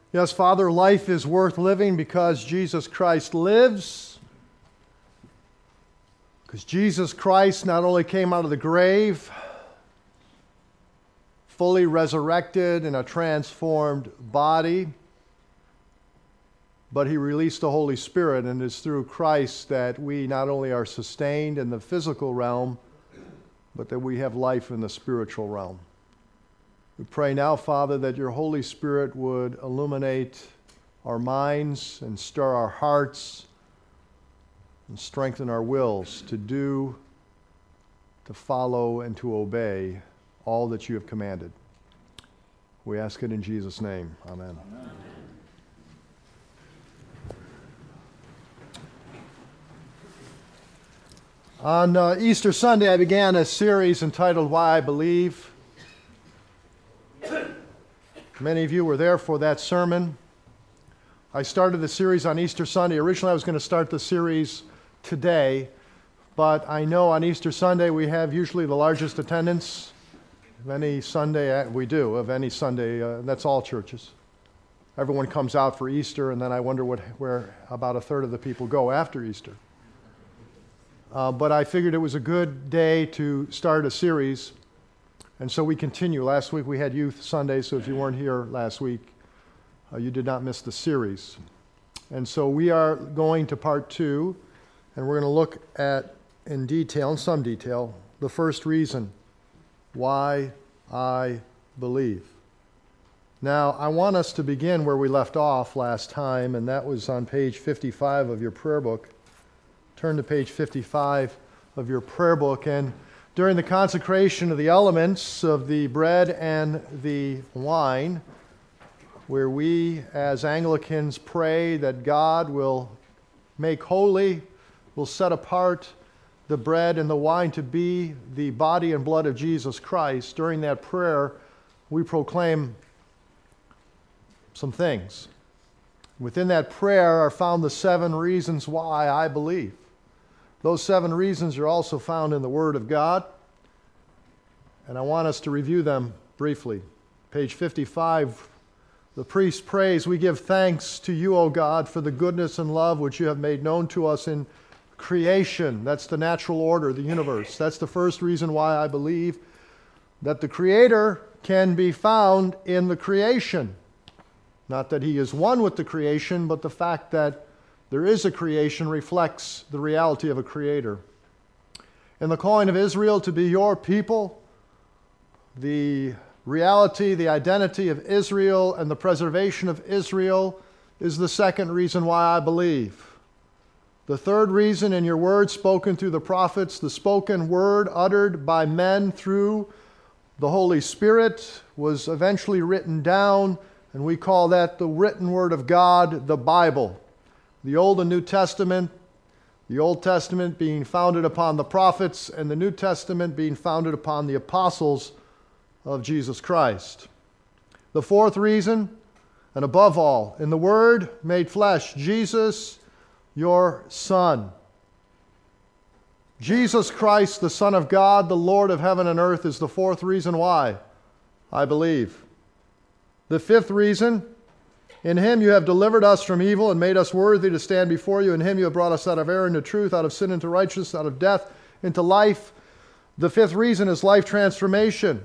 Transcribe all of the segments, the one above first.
Yes, Father, life is worth living because Jesus Christ lives. Because Jesus Christ not only came out of the grave, fully resurrected in a transformed body, but he released the Holy Spirit, and it's through Christ that we not only are sustained in the physical realm, but that we have life in the spiritual realm. We pray now, Father, that your Holy Spirit would illuminate our minds and stir our hearts and strengthen our wills to do, to follow, and to obey all that you have commanded. We ask it in Jesus' name. Amen. Amen. On Easter Sunday, I began a series entitled Why I Believe. Many of you were there for that sermon. I started the series on Easter Sunday. Originally, I was going to start the series today, but I know on Easter Sunday we have usually the largest attendance of any Sunday. We do, of any Sunday. That's all churches. Everyone comes out for Easter, and then I wonder where about a third of the people go after Easter. But I figured it was a good day to start a series, and so we continue. Last week we had Youth Sunday, so if you weren't here last week, you did not miss the series. And so we are going to part 2, and we're going to look at, in some detail, the first reason why I believe. Now, I want us to begin where we left off last time, and that was on page 55 of your prayer book. Turn to page 55 of your prayer book, and during the consecration of the elements of the bread and the wine, where we as Anglicans pray that God will make holy, will set apart the bread and the wine to be the body and blood of Jesus Christ, during that prayer we proclaim some things. Within that prayer are found the 7 reasons why I believe. Those 7 reasons are also found in the Word of God, and I want us to review them briefly. Page 55, the priest prays, "We give thanks to you, O God, for the goodness and love which you have made known to us in creation." That's the natural order, the universe. That's the first reason why I believe that the Creator can be found in the creation. Not that he is one with the creation, but the fact that there is a creation reflects the reality of a creator. In the calling of Israel to be your people, the reality, the identity of Israel and the preservation of Israel is the second reason why I believe. The third reason, in your word spoken through the prophets, the spoken word uttered by men through the Holy Spirit was eventually written down, and we call that the written word of God, the Bible. The Old and New Testament, the Old Testament being founded upon the prophets, and the New Testament being founded upon the apostles of Jesus Christ. The fourth reason, and above all, in the Word made flesh, Jesus, your Son. Jesus Christ, the Son of God, the Lord of heaven and earth, is the fourth reason why I believe. The fifth reason, in him you have delivered us from evil and made us worthy to stand before you. In him you have brought us out of error into truth, out of sin into righteousness, out of death into life. The fifth reason is life transformation.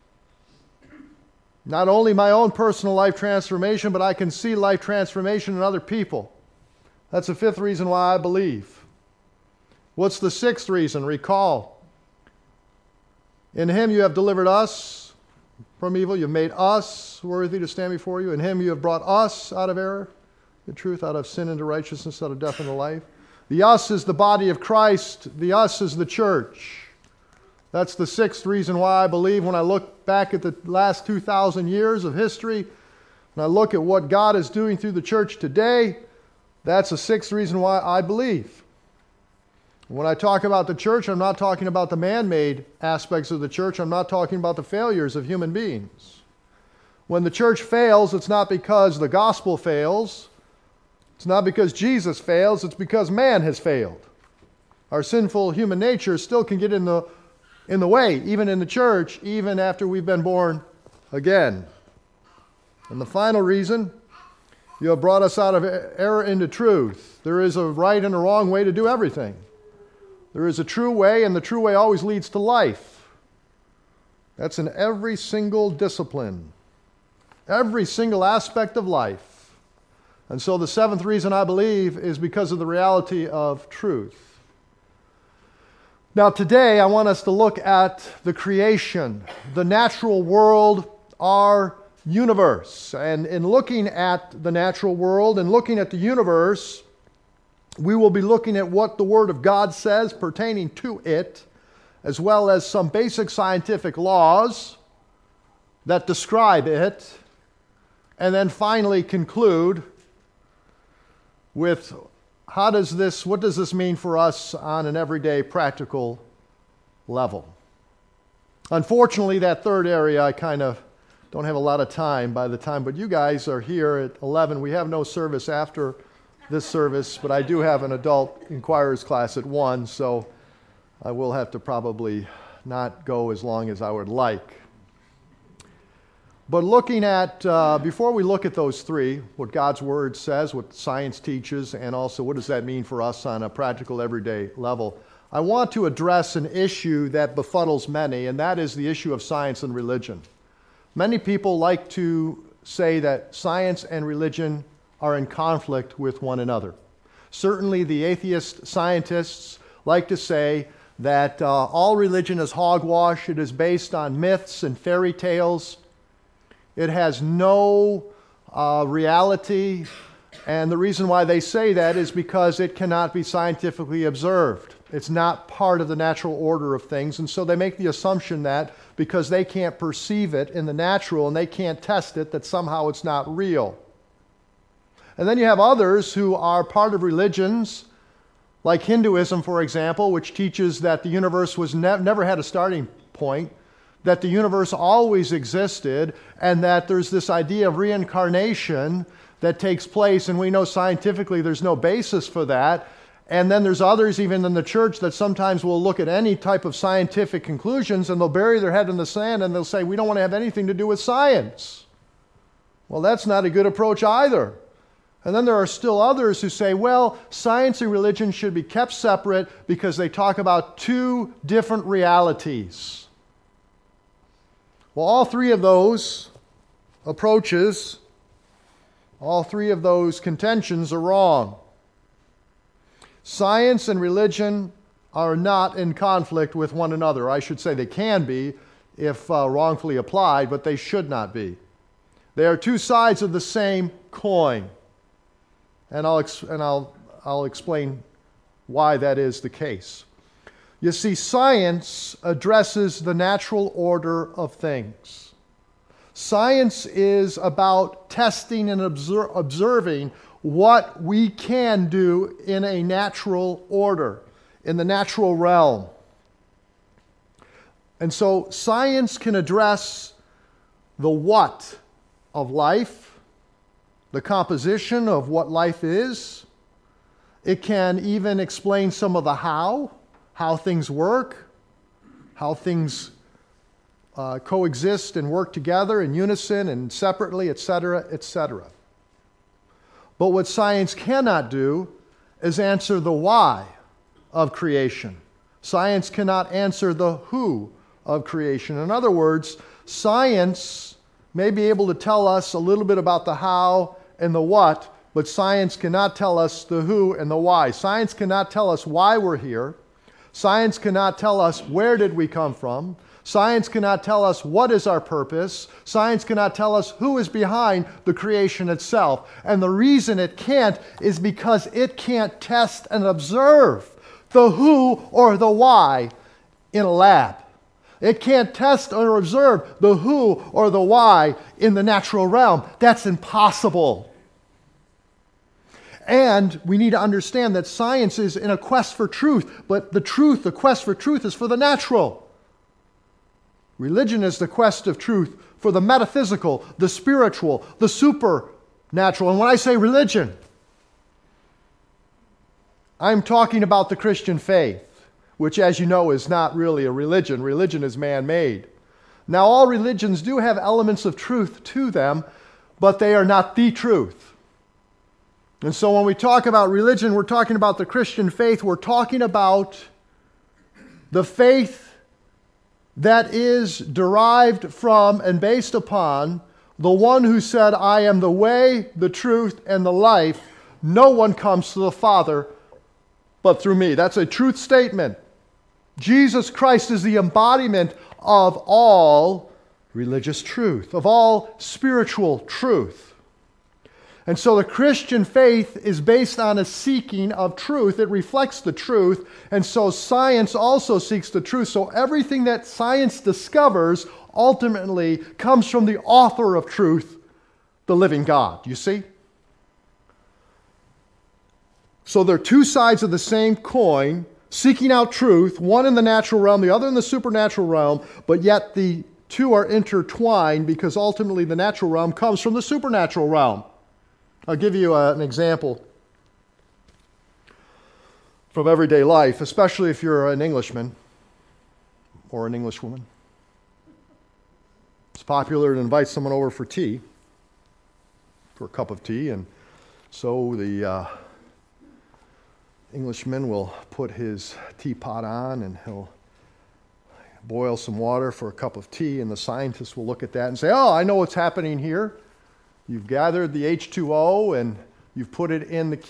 Not only my own personal life transformation, but I can see life transformation in other people. That's the fifth reason why I believe. What's the sixth reason? Recall. In him you have delivered us from evil. You've made us worthy to stand before you. In him you have brought us out of error, the truth, out of sin into righteousness, out of death into life. The us is the body of Christ. The us is the church. That's the sixth reason why I believe. When I look back at the last 2,000 years of history, and I look at what God is doing through the church today, that's the sixth reason why I believe. When I talk about the church, I'm not talking about the man-made aspects of the church. I'm not talking about the failures of human beings. When the church fails, it's not because the gospel fails. It's not because Jesus fails. It's because man has failed. Our sinful human nature still can get in the way, even in the church, even after we've been born again. And the final reason You have brought us out of error into truth. There is a right and a wrong way to do everything. There is a true way, and the true way always leads to life. That's in every single discipline, every single aspect of life. And so the seventh reason I believe is because of the reality of truth. Now today I want us to look at the creation, the natural world, our universe. And in looking at the natural world and looking at the universe, we will be looking at what the Word of God says pertaining to it, as well as some basic scientific laws that describe it, and then finally conclude with what does this mean for us on an everyday practical level. Unfortunately, that third area I kind of don't have a lot of time by the time, but you guys are here at 11. We have no service after this service, but I do have an adult inquirers class at 1, so I will have to probably not go as long as I would like. But looking at, before we look at those three, what God's Word says, what science teaches, and also what does that mean for us on a practical everyday level, I want to address an issue that befuddles many, and that is the issue of science and religion. Many people like to say that science and religion are in conflict with one another. Certainly the atheist scientists like to say that all religion is hogwash. It is based on myths and fairy tales. It has no reality, and the reason why they say that is because it cannot be scientifically observed. It's not part of the natural order of things, and so they make the assumption that because they can't perceive it in the natural and they can't test it, that somehow it's not real. And then you have others who are part of religions, like Hinduism, for example, which teaches that the universe was never had a starting point, that the universe always existed, and that there's this idea of reincarnation that takes place, and we know scientifically there's no basis for that. And then there's others, even in the church, that sometimes will look at any type of scientific conclusions and they'll bury their head in the sand and they'll say, we don't want to have anything to do with science. Well, that's not a good approach either. And then there are still others who say, well, science and religion should be kept separate because they talk about two different realities. Well, all three of those approaches, all three of those contentions are wrong. Science and religion are not in conflict with one another. I should say they can be if wrongfully applied, but they should not be. They are two sides of the same coin. And I'll explain why that is the case. You see, science addresses the natural order of things. Science is about testing and observing what we can do in a natural order, in the natural realm. And so science can address the what of life, the composition of what life is. It can even explain some of the how things work, how things coexist and work together in unison and separately, etc., etc. But what science cannot do is answer the why of creation. Science cannot answer the who of creation. In other words, science may be able to tell us a little bit about the how and the what, but science cannot tell us the who and the why. Science cannot tell us why we're here. Science cannot tell us where did we come from. Science cannot tell us what is our purpose. Science cannot tell us who is behind the creation itself. And the reason it can't is because it can't test and observe the who or the why in a lab. It can't test or observe the who or the why in the natural realm. That's impossible. And we need to understand that science is in a quest for truth, but the quest for truth is for the natural. Religion is the quest of truth for the metaphysical, the spiritual, the supernatural. And when I say religion, I'm talking about the Christian faith, which, as you know, is not really a religion. Religion is man-made. Now, all religions do have elements of truth to them, but they are not the truth. And so when we talk about religion, we're talking about the Christian faith. We're talking about the faith that is derived from and based upon the one who said, I am the way, the truth, and the life. No one comes to the Father but through me. That's a truth statement. Jesus Christ is the embodiment of all religious truth, of all spiritual truth. And so the Christian faith is based on a seeking of truth. It reflects the truth. And so science also seeks the truth. So everything that science discovers ultimately comes from the author of truth, the living God. You see? So they're two sides of the same coin, seeking out truth, one in the natural realm, the other in the supernatural realm, but yet the two are intertwined because ultimately the natural realm comes from the supernatural realm. I'll give you an example from everyday life, especially if you're an Englishman or an Englishwoman. It's popular to invite someone over for tea, for a cup of tea, and so the Englishman will put his teapot on and he'll boil some water for a cup of tea, and the scientist will look at that and say, oh, I know what's happening here. You've gathered the H2O and you've put it in the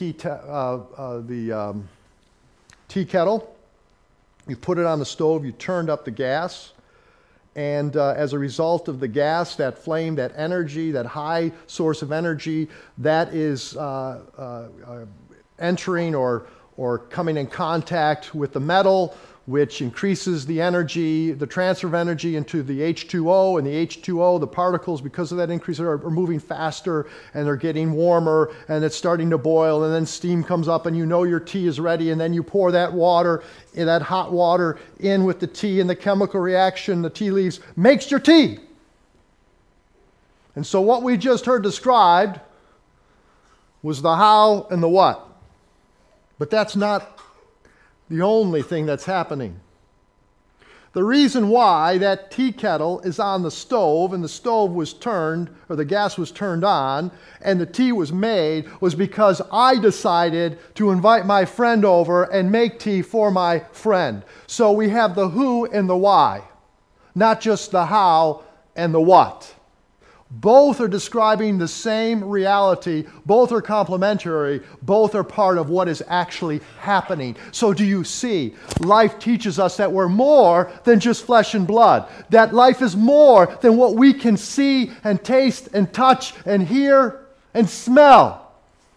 tea kettle. You've put it on the stove. You turned up the gas. And as a result of the gas, that flame, that energy, that high source of energy, that is entering or coming in contact with the metal, which increases the energy, the transfer of energy into the H2O, and the H2O, the particles, because of that increase, are moving faster, and they're getting warmer, and it's starting to boil, and then steam comes up, and you know your tea is ready, and then you pour that water, that hot water, in with the tea, and the chemical reaction, the tea leaves, makes your tea. And so what we just heard described was the how and the what. But that's not the only thing that's happening. The reason why that tea kettle is on the stove and the stove was turned, or the gas was turned on, and the tea was made, was because I decided to invite my friend over and make tea for my friend. So we have the who and the why, not just the how and the what. Both are describing the same reality. Both are complementary. Both are part of what is actually happening. So do you see? Life teaches us that we're more than just flesh and blood. That life is more than what we can see and taste and touch and hear and smell.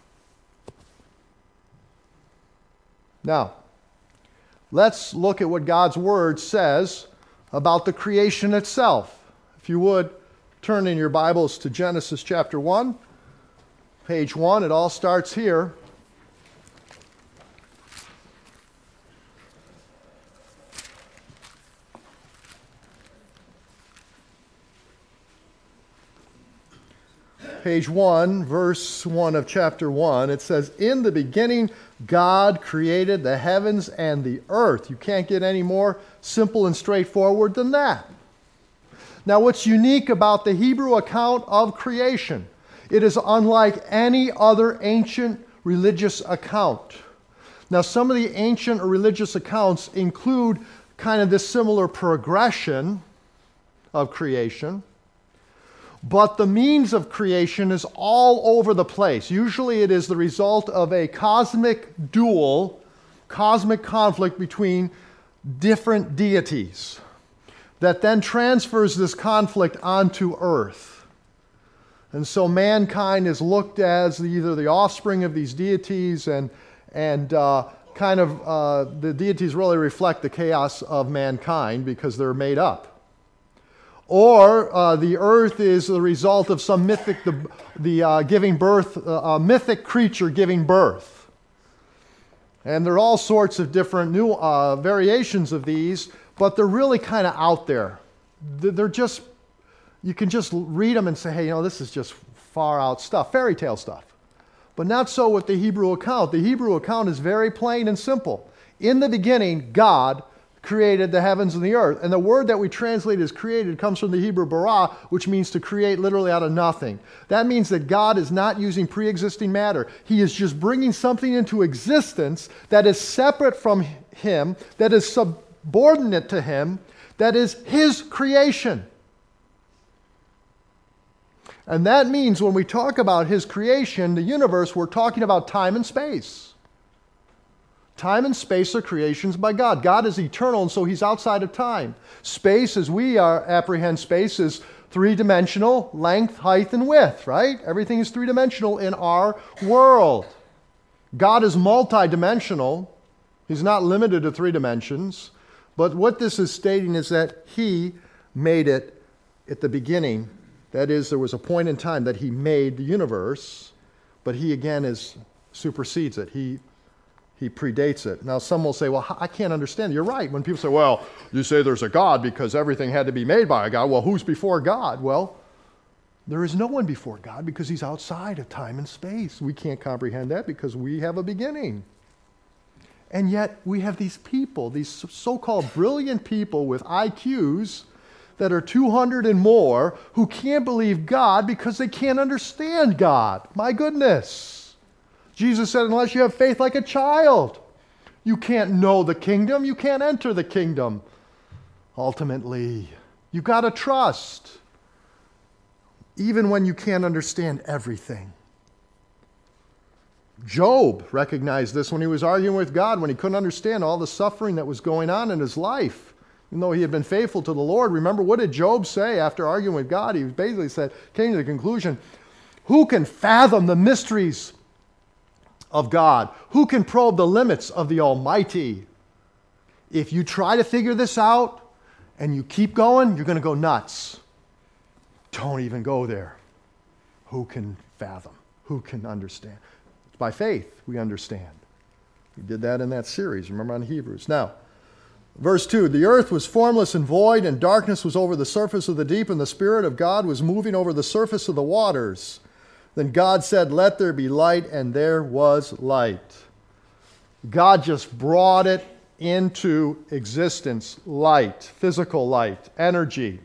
Now, let's look at what God's Word says about the creation itself. If you would, turn in your Bibles to Genesis chapter 1, page 1. It all starts here. Page 1, verse 1 of chapter 1, it says, in the beginning, God created the heavens and the earth. You can't get any more simple and straightforward than that. Now, what's unique about the Hebrew account of creation, it is unlike any other ancient religious account. Now, some of the ancient or religious accounts include kind of this similar progression of creation, but the means of creation is all over the place. Usually it is the result of a cosmic duel, cosmic conflict between different deities that then transfers this conflict onto earth. And so mankind is looked as either the offspring of these deities and the deities really reflect the chaos of mankind because they're made up. Or the earth is the result of some mythic, giving birth, a mythic creature giving birth. And there are all sorts of different new variations of these, but they're really kind of out there. They're just, you can just read them and say, hey, this is just far out stuff, fairy tale stuff. But not so with the Hebrew account. The Hebrew account is very plain and simple. In the beginning, God created the heavens and the earth. And the word that we translate as created comes from the Hebrew bara, which means to create literally out of nothing. That means that God is not using pre-existing matter. He is just bringing something into existence that is separate from him, that is subordinate to him, that is his creation. And that means when we talk about his creation, the universe, we're talking about time and space. Time and space are creations by God. God is eternal, and so he's outside of time. Space, as we apprehend space, is three-dimensional, length, height, and width, right? Everything is three-dimensional in our world. God is multi-dimensional. He's not limited to three dimensions. But what this is stating is that he made it at the beginning. That is, there was a point in time that he made the universe, but he again supersedes it. He predates it. Now some will say, well, I can't understand. You're right. When people say, well, you say there's a God because everything had to be made by a God. Well, who's before God? Well, there is no one before God because he's outside of time and space. We can't comprehend that because we have a beginning. And yet we have these people, these so-called brilliant people with IQs that are 200 and more who can't believe God because they can't understand God. My goodness. Jesus said, unless you have faith like a child, you can't know the kingdom, you can't enter the kingdom. Ultimately, you've got to trust, even when you can't understand everything. Job recognized this when he was arguing with God, when he couldn't understand all the suffering that was going on in his life. Even though he had been faithful to the Lord, remember what did Job say after arguing with God? He basically came to the conclusion, who can fathom the mysteries of God? Who can probe the limits of the Almighty? If you try to figure this out and you keep going, you're going to go nuts. Don't even go there. Who can fathom? Who can understand? It's by faith we understand. We did that in that series, remember, on Hebrews. Now, verse 2, the earth was formless and void, and darkness was over the surface of the deep, and the Spirit of God was moving over the surface of the waters. Then God said, let there be light, and there was light. God just brought it into existence. Light, physical light, energy.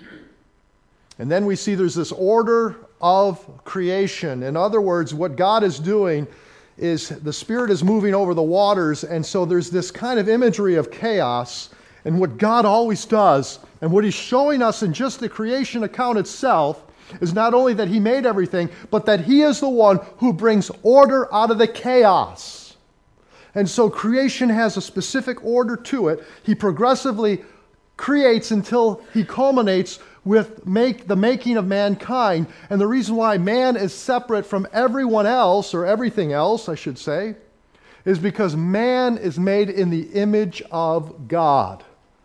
And then we see there's this order of creation. In other words, what God is doing is the Spirit is moving over the waters, and so there's this kind of imagery of chaos. And what God always does, and what he's showing us in just the creation account itself, is not only that he made everything, but that he is the one who brings order out of the chaos. And so creation has a specific order to it. He progressively creates until he culminates with the making of mankind. And the reason why man is separate from everyone else, or everything else, I should say, is because man is made in the image of God.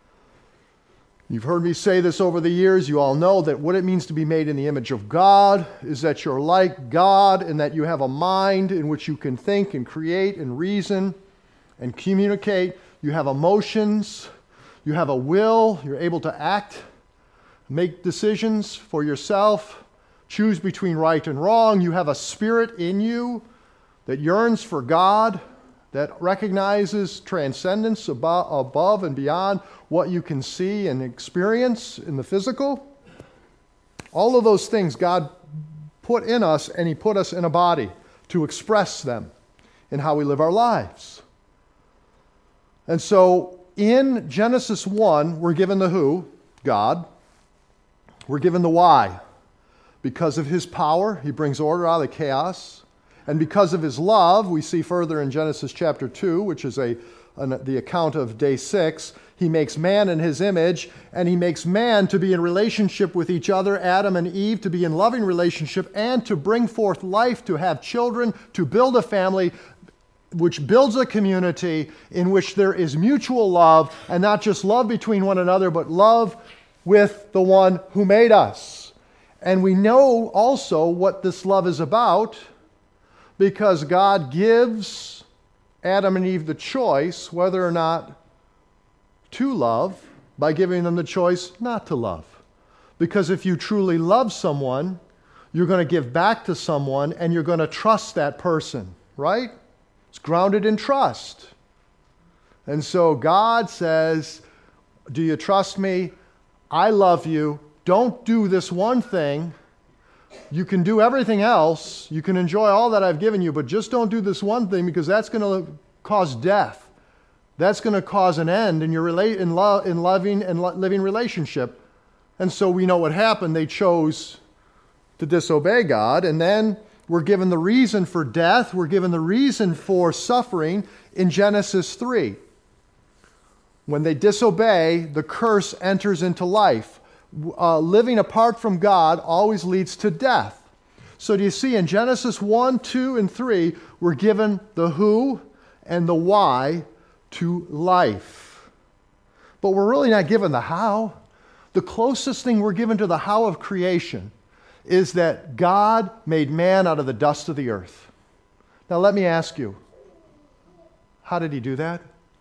You've heard me say this over the years. You all know that what it means to be made in the image of God is that you're like God and that you have a mind in which you can think and create and reason and communicate. You have emotions. You have a will. You're able to act, make decisions for yourself, choose between right and wrong. You have a spirit in you that yearns for God, that recognizes transcendence above and beyond what you can see and experience in the physical. All of those things God put in us, and he put us in a body to express them in how we live our lives. And so in Genesis 1, we're given the who, God. We're given the why. Because of his power, he brings order out of the chaos. And because of his love, we see further in Genesis chapter 2, which is the account of day 6, he makes man in his image, and he makes man to be in relationship with each other, Adam and Eve, to be in loving relationship, and to bring forth life, to have children, to build a family, which builds a community in which there is mutual love, and not just love between one another, but love with the one who made us. And we know also what this love is about, because God gives Adam and Eve the choice whether or not to love, by giving them the choice not to love. Because if you truly love someone, you're going to give back to someone, and you're going to trust that person, right? It's grounded in trust. And so God says, do you trust me? I love you. Don't do this one thing. You can do everything else. You can enjoy all that I've given you, but just don't do this one thing, because that's going to cause death. That's going to cause an end in your loving and living relationship. And so we know what happened. They chose to disobey God, and then we're given the reason for death. We're given the reason for suffering in Genesis 3. When they disobey, the curse enters into life. Living apart from God always leads to death. So do you see, in Genesis 1, 2, and 3, we're given the who and the why to life. But we're really not given the how. The closest thing we're given to the how of creation is that God made man out of the dust of the earth. Now let me ask you, how did he do that?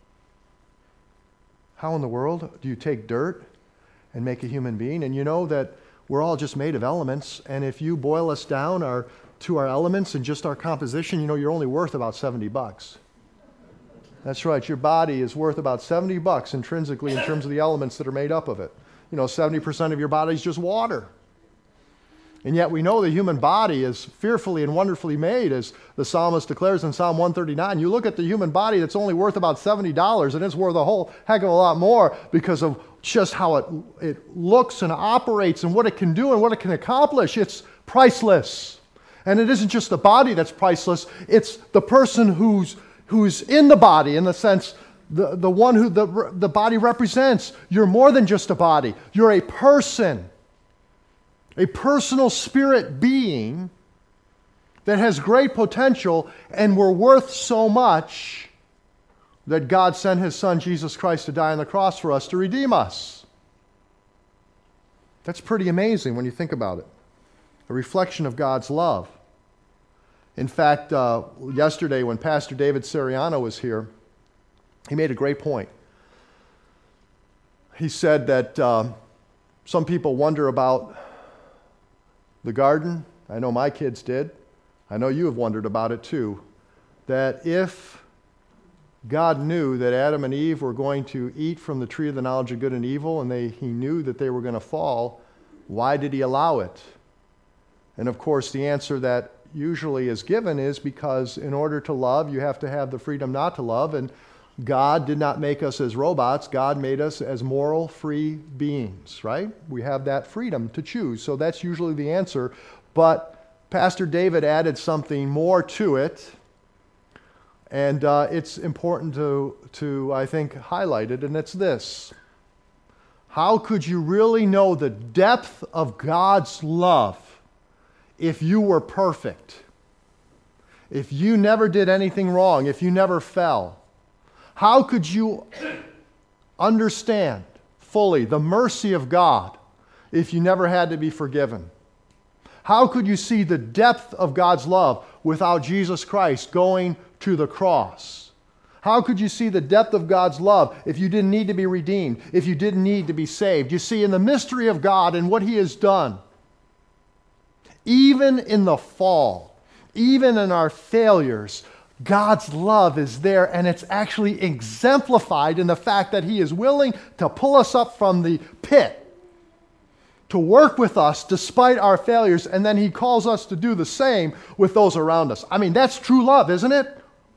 How in the world do you take dirt and make a human being? And you know that we're all just made of elements, and if you boil us down to our elements and just our composition, you know you're only worth about $70. That's right, your body is worth about $70 intrinsically in terms of the elements that are made up of it. You know, 70% of your body is just water. And yet we know the human body is fearfully and wonderfully made, as the psalmist declares in Psalm 139. You look at the human body that's only worth about $70, and it's worth a whole heck of a lot more because of just how it looks and operates and what it can do and what it can accomplish. It's priceless. And it isn't just the body that's priceless. It's the person who's in the body, in the sense the one who the body represents. You're more than just a body. You're a person. A personal spirit being that has great potential, and we're worth so much that God sent his Son, Jesus Christ, to die on the cross for us to redeem us. That's pretty amazing when you think about it. A reflection of God's love. In fact, yesterday when Pastor David Sariano was here, he made a great point. He said that some people wonder about the garden. I know my kids did. I know you have wondered about it too. That if God knew that Adam and Eve were going to eat from the tree of the knowledge of good and evil, and he knew that they were going to fall, why did he allow it? And of course, the answer that usually is given is because in order to love, you have to have the freedom not to love. And God did not make us as robots. God made us as moral, free beings, right? We have that freedom to choose. So that's usually the answer. But Pastor David added something more to it. And it's important to, I think, highlight it. And it's this. How could you really know the depth of God's love if you were perfect? If you never did anything wrong, if you never fell? How could you understand fully the mercy of God if you never had to be forgiven? How could you see the depth of God's love without Jesus Christ going to the cross? How could you see the depth of God's love if you didn't need to be redeemed, if you didn't need to be saved? You see, in the mystery of God and what he has done, even in the fall, even in our failures, God's love is there, and it's actually exemplified in the fact that he is willing to pull us up from the pit, to work with us despite our failures, and then he calls us to do the same with those around us. I mean, that's true love, isn't it?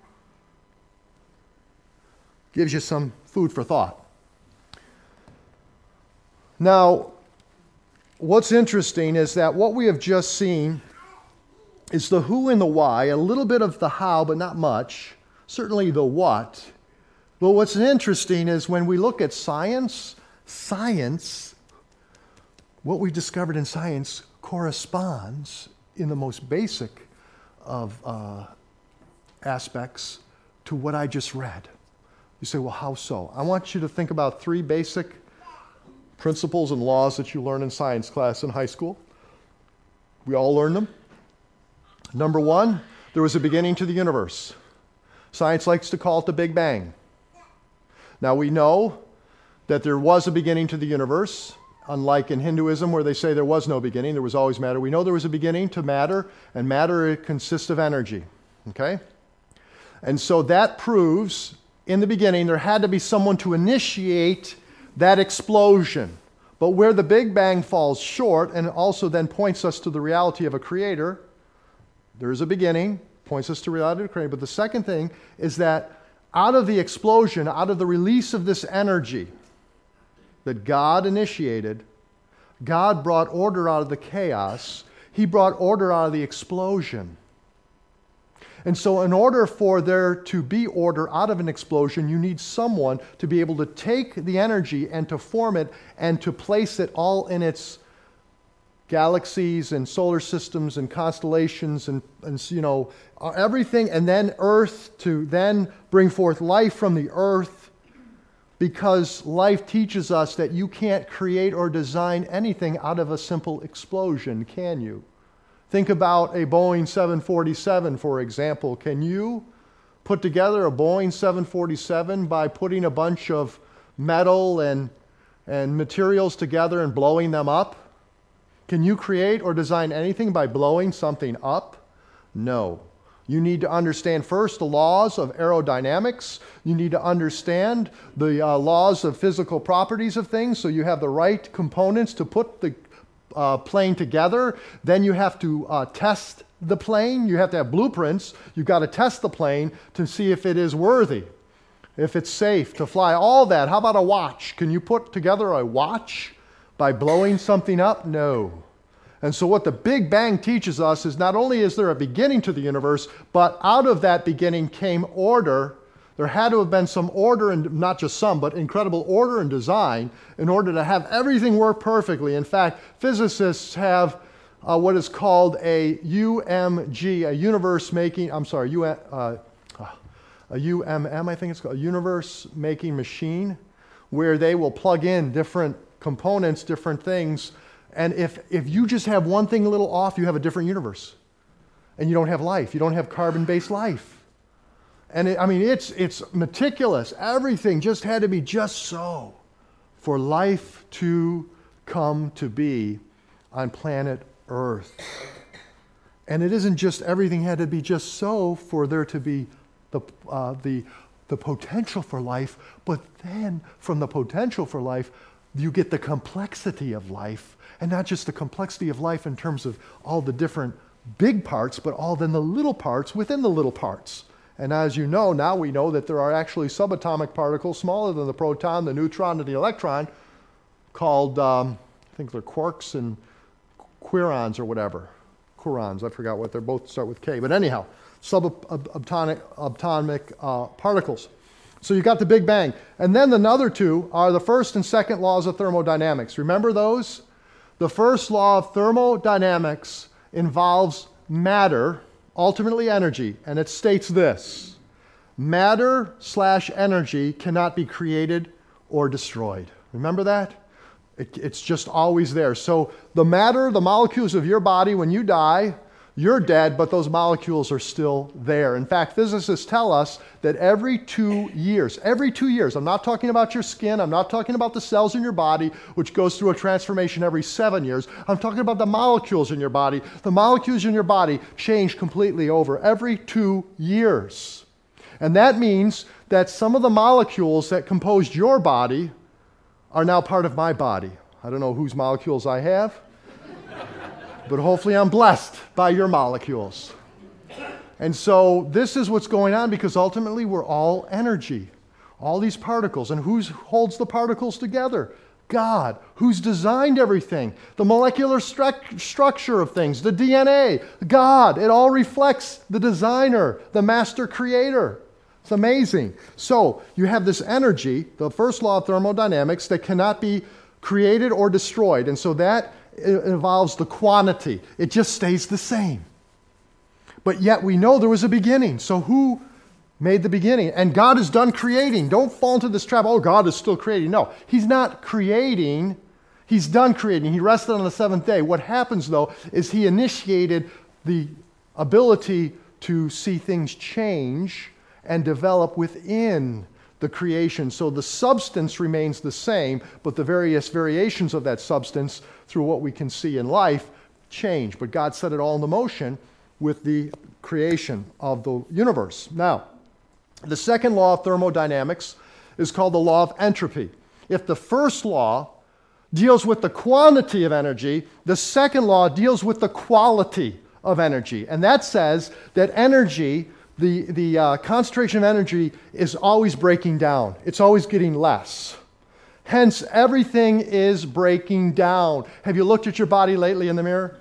Gives you some food for thought. Now, what's interesting is that what we have just seen is the who and the why, a little bit of the how, but not much. Certainly the what. But what's interesting is when we look at science, what we discovered in science corresponds in the most basic of aspects to what I just read. You say, well, how so? I want you to think about three basic principles and laws that you learn in science class in high school. We all learn them. Number one, there was a beginning to the universe. Science likes to call it the Big Bang. Now we know that there was a beginning to the universe, unlike in Hinduism where they say there was no beginning, there was always matter. We know there was a beginning to matter, and matter consists of energy. Okay? And so that proves in the beginning, there had to be someone to initiate that explosion. But where the Big Bang falls short and also then points us to the reality of a creator, there is a beginning, points us to reality of a creator. But the second thing is that out of the explosion, out of the release of this energy that God initiated, God brought order out of the chaos. He brought order out of the explosion. And so in order for there to be order out of an explosion, you need someone to be able to take the energy and to form it and to place it all in its galaxies and solar systems and constellations and everything, and then Earth, to then bring forth life from the Earth, because life teaches us that you can't create or design anything out of a simple explosion, can you? Think about a Boeing 747, for example. Can you put together a Boeing 747 by putting a bunch of metal and materials together and blowing them up? Can you create or design anything by blowing something up? No. You need to understand first the laws of aerodynamics. You need to understand the laws of physical properties of things, so you have the right components to put the plane together. Then you have to test the plane. You have to have blueprints. You've got to test the plane to see if it is worthy, if it's safe to fly, all that. How about a watch? Can you put together a watch by blowing something up? No. And so what the Big Bang teaches us is not only is there a beginning to the universe, but out of that beginning came order. There had to have been some order, and not just some, but incredible order and design in order to have everything work perfectly. In fact, physicists have what is called a UMG, a UMM, I think it's called, a universe-making machine, where they will plug in different components, different things, and if you just have one thing a little off, you have a different universe. And you don't have life. You don't have carbon-based life. And it's meticulous. Everything just had to be just so for life to come to be on planet Earth. And it isn't just everything had to be just so for there to be the potential for life, but then from the potential for life, you get the complexity of life, and not just the complexity of life in terms of all the different big parts, but all then the little parts within the little parts. And as you know, now we know that there are actually subatomic particles smaller than the proton, the neutron, and the electron, called, I think they're quarks and quirons or whatever. Quirons, I forgot what they're, both start with K. But anyhow, subatomic particles. So you got the Big Bang. And then the other two are the first and second laws of thermodynamics. Remember those? The first law of thermodynamics involves matter, ultimately energy, and it states this: matter/energy cannot be created or destroyed. Remember that? It's just always there. So the matter, the molecules of your body, when you die, you're dead, but those molecules are still there. In fact, physicists tell us that every 2 years, I'm not talking about your skin, I'm not talking about the cells in your body, which goes through a transformation every 7 years. I'm talking about the molecules in your body. The molecules in your body change completely over every 2 years. And that means that some of the molecules that composed your body are now part of my body. I don't know whose molecules I have, but hopefully I'm blessed by your molecules. And so this is what's going on, because ultimately we're all energy, all these particles. And who holds the particles together? God, who's designed everything, the molecular structure of things, the DNA, God. It all reflects the designer, the master creator. It's amazing. So you have this energy, the first law of thermodynamics, that cannot be created or destroyed. And so that involves the quantity. It just stays the same. But yet we know there was a beginning. So who made the beginning? And God is done creating. Don't fall into this trap, oh, God is still creating. No, He's not creating. He's done creating. He rested on the seventh day. What happens, though, is He initiated the ability to see things change and develop within the creation. So the substance remains the same, but the various variations of that substance through what we can see in life change. But God set it all into motion with the creation of the universe. Now, The second law of thermodynamics is called the law of entropy. If the first law deals with the quantity of energy, the second law deals with the quality of energy. And that says that energy, the concentration of energy is always breaking down. It's always getting less. Hence, everything is breaking down. Have you looked at your body lately in the mirror?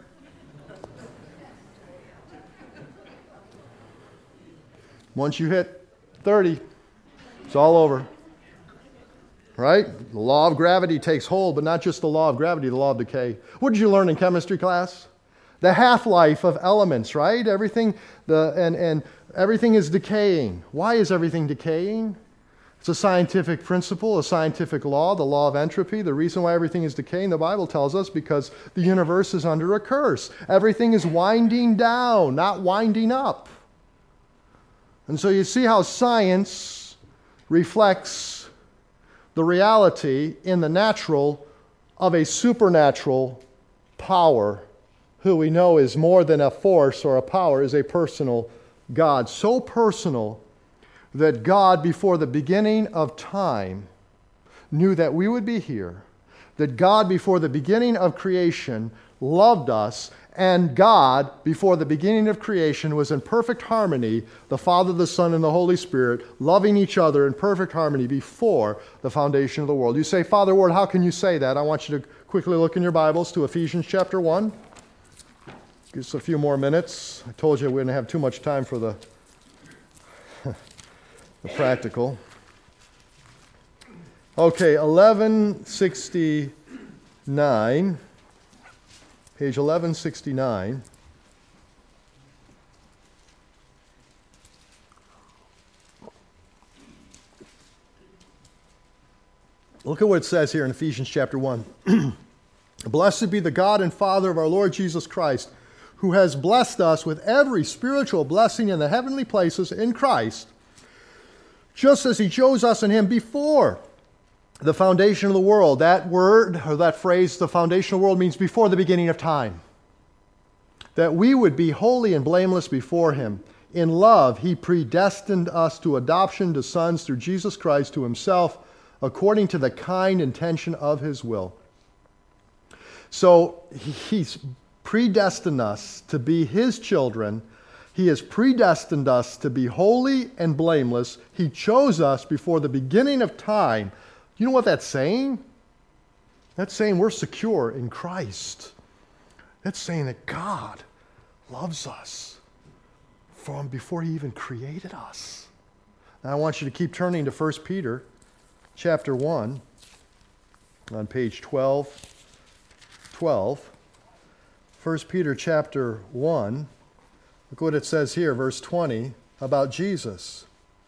Once you hit 30, it's all over. Right? The law of gravity takes hold, but not just the law of gravity, the law of decay. What did you learn in chemistry class? The half-life of elements, right? Everything is decaying. Why is everything decaying? It's a scientific principle, a scientific law, the law of entropy. The reason why everything is decaying, the Bible tells us, because the universe is under a curse. Everything is winding down, not winding up. And so you see how science reflects the reality in the natural of a supernatural power, who we know is more than a force or a power, is a personal God. So personal that God, before the beginning of time, knew that we would be here, that God, before the beginning of creation, loved us, and God, before the beginning of creation, was in perfect harmony, the Father, the Son, and the Holy Spirit, loving each other in perfect harmony before the foundation of the world. You say, Father Ward, how can you say that? I want you to quickly look in your Bibles to Ephesians chapter 1. Give us a few more minutes. I told you we wouldn't have too much time for the practical. Okay, 1169. Page 1169. Look at what it says here in Ephesians chapter 1. Blessed be the God and Father of our Lord Jesus Christ, who has blessed us with every spiritual blessing in the heavenly places in Christ, just as he chose us in him before the foundation of the world. That word, or that phrase, the foundation of the world, means before the beginning of time. That we would be holy and blameless before him. In love, he predestined us to adoption to sons through Jesus Christ to himself, according to the kind intention of his will. So he's predestined us to be his children. He has predestined us to be holy and blameless. He chose us before the beginning of time. You know what that's saying? That's saying we're secure in Christ. That's saying that God loves us from before he even created us. Now I want you to keep turning to 1 Peter chapter 1 on page 12. 1 Peter chapter 1. Look what it says here, verse 20, about Jesus.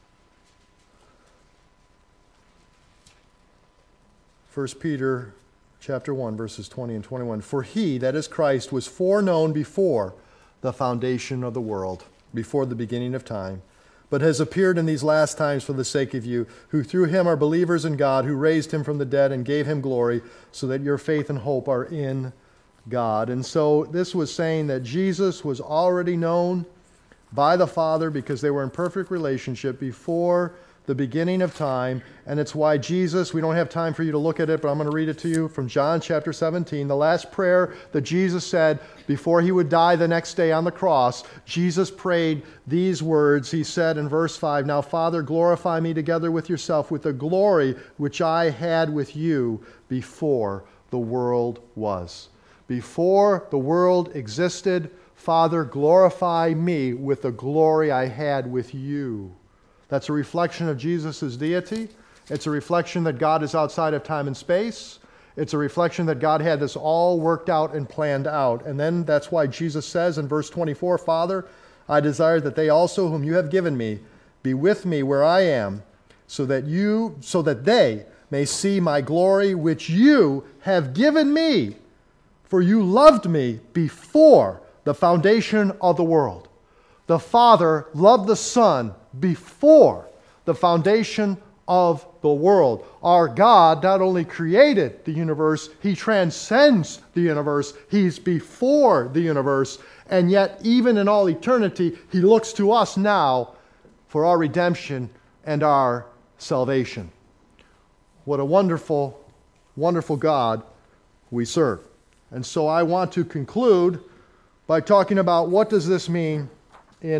1 Peter chapter 1, verses 20 and 21. For he, that is Christ, was foreknown before the foundation of the world, before the beginning of time, but has appeared in these last times for the sake of you, who through him are believers in God, who raised him from the dead and gave him glory, so that your faith and hope are in God. And so this was saying that Jesus was already known by the Father because they were in perfect relationship before the beginning of time. And it's why Jesus, we don't have time for you to look at it, but I'm going to read it to you from John chapter 17. The last prayer that Jesus said before he would die the next day on the cross, Jesus prayed these words. He said in verse 5, Now, Father, glorify me together with yourself with the glory which I had with you before the world was. Before the world existed, Father, glorify me with the glory I had with you. That's a reflection of Jesus' deity. It's a reflection that God is outside of time and space. It's a reflection that God had this all worked out and planned out. And then that's why Jesus says in verse 24, Father, I desire that they also whom you have given me be with me where I am, so that they may see my glory which you have given me. For you loved me before the foundation of the world. The Father loved the Son before the foundation of the world. Our God not only created the universe, he transcends the universe. He's before the universe. And yet, even in all eternity, he looks to us now for our redemption and our salvation. What a wonderful, wonderful God we serve. And so I want to conclude by talking about what does this mean in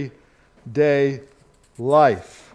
everyday life.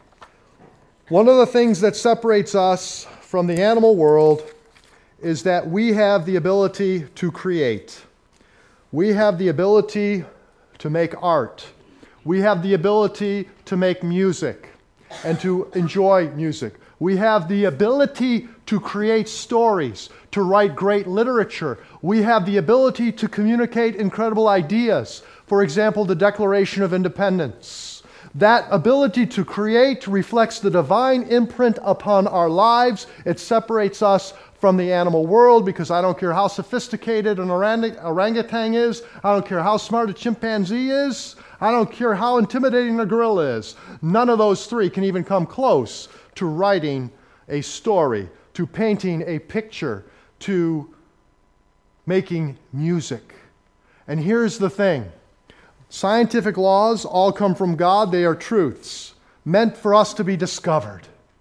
One of the things that separates us from the animal world is that we have the ability to create. We have the ability to make art. We have the ability to make music and to enjoy music. We have the ability to create stories, to write great literature. We have the ability to communicate incredible ideas. For example, the Declaration of Independence. That ability to create reflects the divine imprint upon our lives. It separates us from the animal world, because I don't care how sophisticated an orangutan is, I don't care how smart a chimpanzee is, I don't care how intimidating a gorilla is. None of those three can even come close to writing a story, to painting a picture, to making music. And here's the thing. Scientific laws all come from God. They are truths meant for us to be discovered.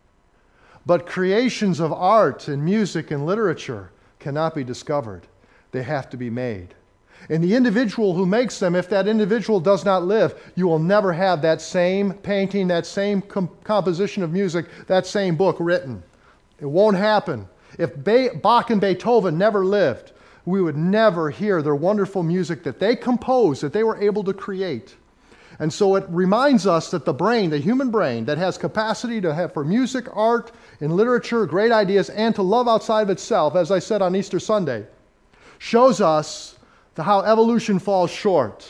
But creations of art and music and literature cannot be discovered. They have to be made. And the individual who makes them, if that individual does not live, you will never have that same painting, that same composition of music, that same book written. It won't happen. If Bach and Beethoven never lived, we would never hear their wonderful music that they composed, that they were able to create. And so it reminds us that the brain, the human brain, that has capacity to have for music, art, and literature, great ideas, and to love outside of itself, as I said on Easter Sunday, shows us how evolution falls short.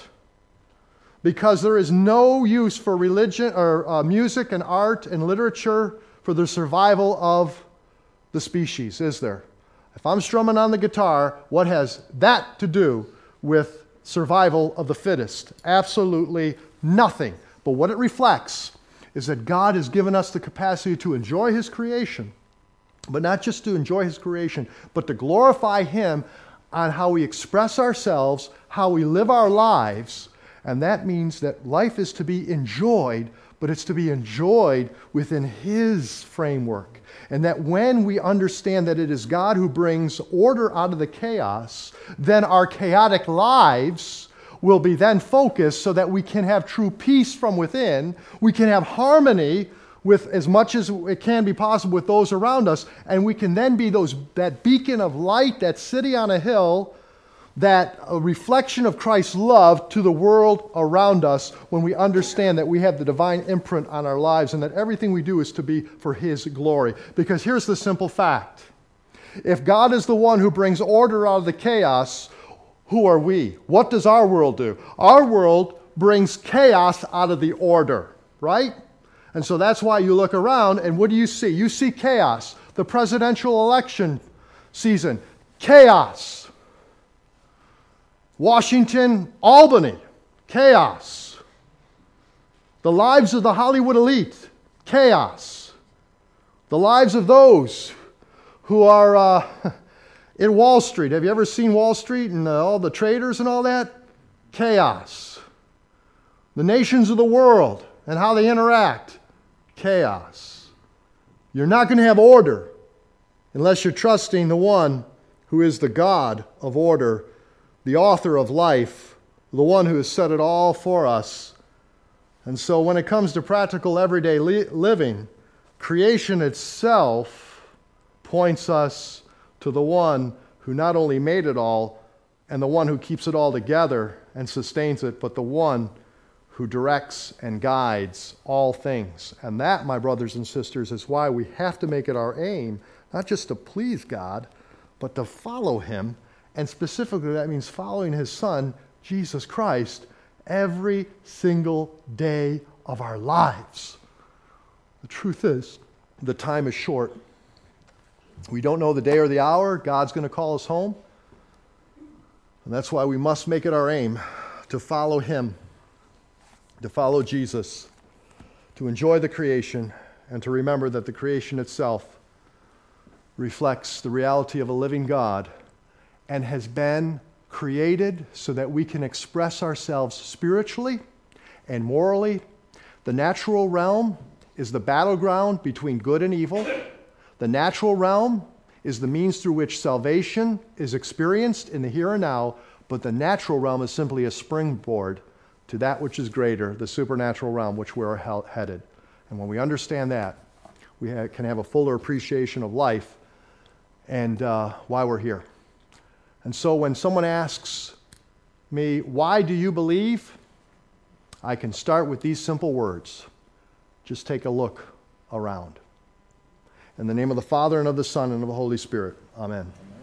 Because there is no use for religion or music and art and literature for the survival of the species, is there? If I'm strumming on the guitar, what has that to do with survival of the fittest? Absolutely nothing. But what it reflects is that God has given us the capacity to enjoy His creation, but not just to enjoy His creation, but to glorify Him on how we express ourselves, how we live our lives. And that means that life is to be enjoyed, but it's to be enjoyed within His framework. And that when we understand that it is God who brings order out of the chaos, then our chaotic lives will be then focused so that we can have true peace from within. We can have harmony with as much as it can be possible with those around us, and we can then be that beacon of light, that city on a hill, that a reflection of Christ's love to the world around us when we understand that we have the divine imprint on our lives and that everything we do is to be for His glory. Because here's the simple fact. If God is the one who brings order out of the chaos, who are we? What does our world do? Our world brings chaos out of the order, right? And so that's why you look around and what do you see? You see chaos. The presidential election season, chaos. Washington, Albany, chaos. The lives of the Hollywood elite, chaos. The lives of those who are in Wall Street. Have you ever seen Wall Street and all the traders and all that? Chaos. The nations of the world and how they interact, chaos. You're not going to have order unless you're trusting the one who is the God of order, the author of life, the one who has set it all for us. And so when it comes to practical everyday living, creation itself points us to the one who not only made it all and the one who keeps it all together and sustains it, but the one who directs and guides all things. And that, my brothers and sisters, is why we have to make it our aim, not just to please God, but to follow Him. And specifically, that means following His Son, Jesus Christ, every single day of our lives. The truth is, the time is short. We don't know the day or the hour God's going to call us home. And that's why we must make it our aim to follow Him, to follow Jesus, to enjoy the creation, and to remember that the creation itself reflects the reality of a living God and has been created so that we can express ourselves spiritually and morally The natural realm is the battleground between good and evil. The natural realm is the means through which salvation is experienced in the here and now, but the natural realm is simply a springboard to that which is greater, the supernatural realm, which we're headed. And when we understand that, we can have a fuller appreciation of life and why we're here. And so when someone asks me, why do you believe? I can start with these simple words. Just take a look around. In the name of the Father, and of the Son, and of the Holy Spirit. Amen.